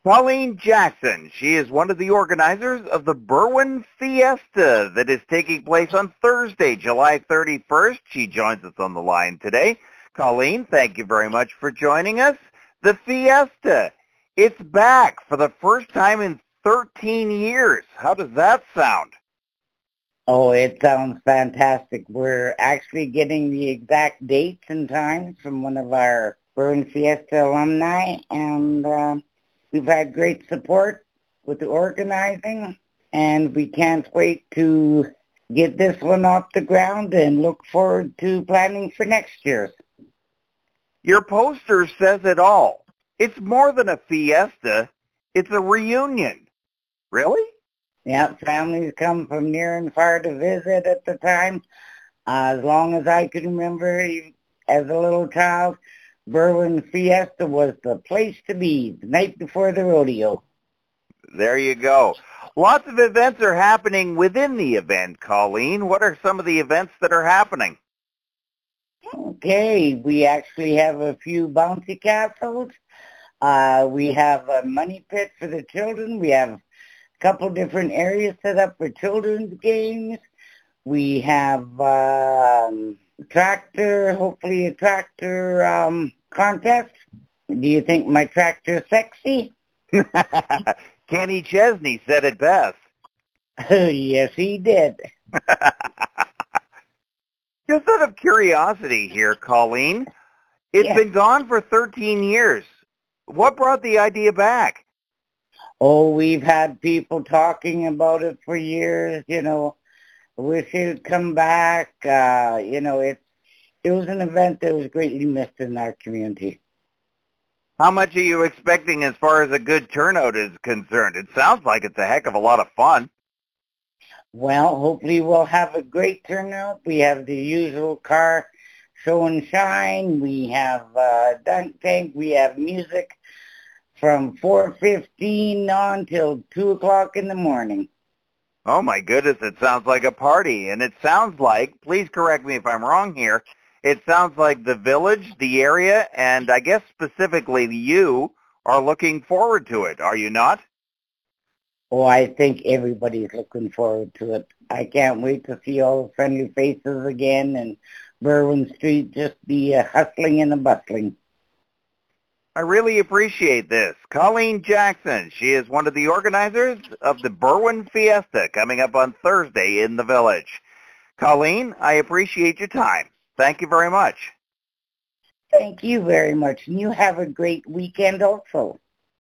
Colleen Jackson. She is one of the organizers of the Berwyn Fiesta that is taking place on Thursday, July 31st. She joins us on the line today. Colleen, thank you very much for joining us. The Fiesta, it's back for the first time in 13 years. How does that sound? Oh, it sounds fantastic. We're actually getting the exact dates and times from one of our Burn Fiesta alumni, and we've had great support with the organizing, and we can't wait to get this one off the ground and look forward to planning for next year's. Your poster says it all. It's more than a fiesta. It's a reunion. Really? Yeah, families come from near and far to visit at the time. As long as I can remember, as a little child, Berwyn Fiesta was the place to be the night before the rodeo. There you go. Lots of events are happening within the event, Colleen. What are some of the events that are happening? Okay, we actually have a few bouncy castles. We have a money pit for the children. We have couple different areas set up for children's games. We have tractor, hopefully a tractor contest. Do you think my tractor's sexy? Kenny Chesney said it best. Yes, he did. Just out of curiosity here, Colleen, it's been gone for 13 years. What brought the idea back? Oh, we've had people talking about it for years, wish it would come back. It was an event that was greatly missed in our community. How much are you expecting as far as a good turnout is concerned? It sounds like it's a heck of a lot of fun. Well, hopefully we'll have a great turnout. We have the usual car show and shine. We have dunk tank. We have music from 4:15 on till 2 o'clock in the morning. Oh my goodness, it sounds like a party. And it sounds like, please correct me if I'm wrong here, it sounds like the village, the area, and I guess specifically you are looking forward to it, are you not? Oh, I think everybody's looking forward to it. I can't wait to see all the friendly faces again and Berwyn Street just be hustling and bustling. I really appreciate this. Colleen Jackson, she is one of the organizers of the Berwyn Fiesta coming up on Thursday in the village. Colleen, I appreciate your time. Thank you very much. Thank you very much. And you have a great weekend also.